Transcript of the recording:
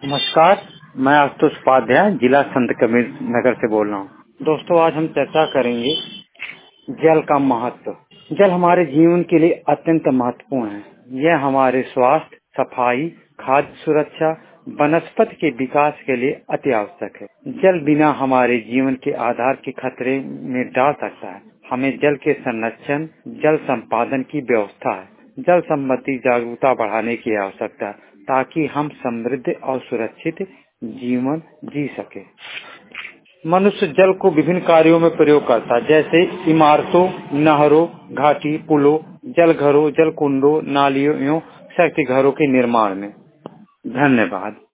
नमस्कार, मैं आशुतोष उपाध्याय जिला संत कबीर नगर से बोल रहा हूँ। दोस्तों, आज हम चर्चा करेंगे जल का महत्व। जल हमारे जीवन के लिए अत्यंत महत्वपूर्ण है। यह हमारे स्वास्थ्य, सफाई, खाद्य सुरक्षा, वनस्पति के विकास के लिए अति आवश्यक है। जल बिना हमारे जीवन के आधार के खतरे में डाल सकता है। हमें जल के संरक्षण, जल संपादन की व्यवस्था है। जल संबंधी जागरूकता बढ़ाने की आवश्यकता है ताकि हम समृद्ध और सुरक्षित जीवन जी सके। मनुष्य जल को विभिन्न कार्यों में प्रयोग करता है, जैसे इमारतों, नहरों, घाटी, पुलों, जल घरों, जल कुंडों, नालियों, शक्ति घरों के निर्माण में। धन्यवाद।